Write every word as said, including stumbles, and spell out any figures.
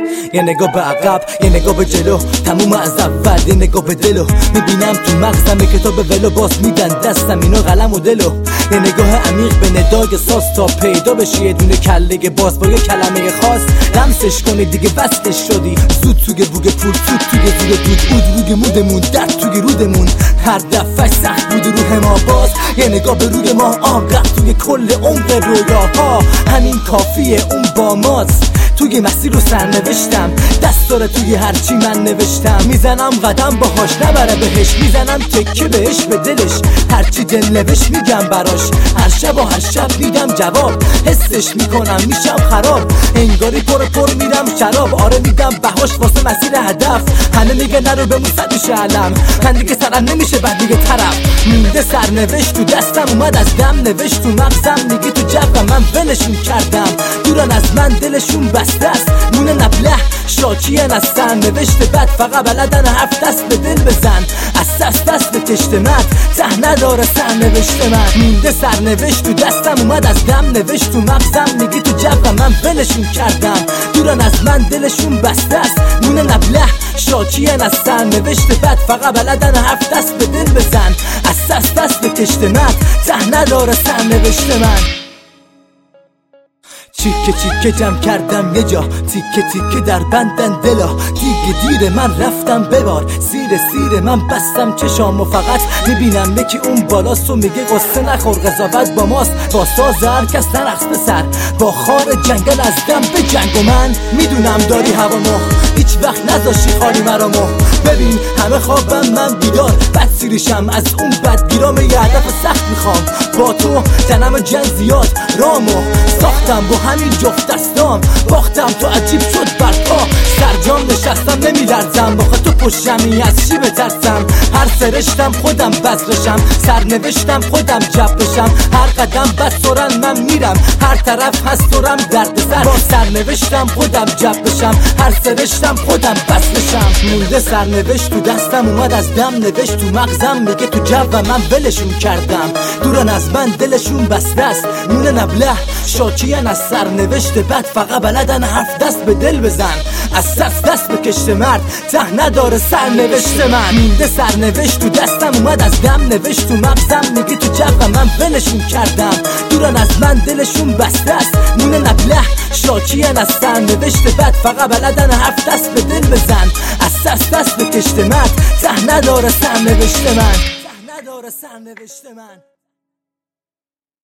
یه نگاه به عقب، یه نگاه به جلو، تموم از اول. یه نگاه به دلو میبینم تو مغزم یه کتاب ولو، باز میدن دستم اینو قلم و دلو. یه نگاه عمیق به ندای ساز تا پیدا بشه یه دونه کله باز با یه کلمه خاص. لمسش کنی دیگه وصلش شدی، زود توی بوگ پول، زود توی زود دود، اود روگ مودمون، درد توی رودمون. هر دفعه سخت بود روح ما، باز یه نگاه به روی ما، آنقدر توی کل عمق رویاها. همین کافیه، اون با ماست. توی مسیر رو سرنوشتم، دست داره توی هرچی من نوشتم. میزنم قدم باهاش نبره بهش، میزنم تکه بهش به دلش. هرچی دل نوشت میگم براش، هر شب و هر شب میدم جواب. حسش میکنم میشم خراب، انگاری پر پر میرم شراب. آره میدم بهاش واسه مسیر هدف. همه میگه نرو بمون صد میشه علم، من دیگه سرم نمیشه بعد دیگه طرف. مونده سرنوشت تو دستم، اومد از دم نوشت تو مغزم. میگه تو جبم من ولشون کردم، دورن از من دلشون بسته است. مونه نبله شاکین از سرنوشت بد، فقط بلدن هفت دست به دل بزن. از دست دست به کشت مد، ته نداره سرنوشت من. مونده سرنوشت تو دستم، اومد از دم نوشت تو مغزم. میگه تو جبم من ولشون کردم، دورن از من دلشون بسته است. مونه نبله شاکین از سرنوشت بد، فقط بلدن هفت دست به دل بزن. از دست دست به کشت مد، ته نداره سرنوشت من. چیکه چیکه جمع کردم یه جا، تیکه تیکه در بندن دلا. دیگه دیر من رفتم ببار، سیر سیر من بستم چشام و فقط میبینم یکی اون بالاست و میگه قصه نخور قضاوت با ماست. با ساز هر کس نرقص به سر، با خار جنگل از دم به جنگ. و من میدونم داری هوا مخ، هیچ وقت نذاشی خالی مرا مخ. ببین همه خوابم من بیدار، بد سیریشم از اون بدگیرام. یه هدف سخت میخوام با تو، تنم جنگ زیاد رامو ساختم با همین جفت دستام. باختم تو عجیب شد برپا، سرجام نشستم نمیلرزم. باخه تو پشمی از چی بترسم؟ هر سرشتم خودم بذرشم، سرنوشتم خودم جب بشم. هر قدم بد سرن من میرم، هر طرف هست دارم درد سر. با سرنوشتم خودم جب بشم، هر سرشتم خودم بذرشم. مونده سرنوشت تو دستم، اومد از دم نوشت تو مغزم. میگه تو جو من ولشون کردم، دورن از من دلشون بسته است. مونه نبله شاکین از سرنوشت بد، فقط بلدن حرف دست به دل بزن. از دست دست به کشت مرد، ته نداره سرنوشت من. مونده سرنوشت تو دستم، اومد از دم نوشت تو مغزم. میگه تو جو من ولشون کردم، دورن از من دلشون بسته است. مونه نبله شاکین از سرنوشت بد، فقط بلدن حرف دست به دل بزن. از دست دست به کشت مرد، ته نداره سرنوشت من، ته نداره سرنوشت من.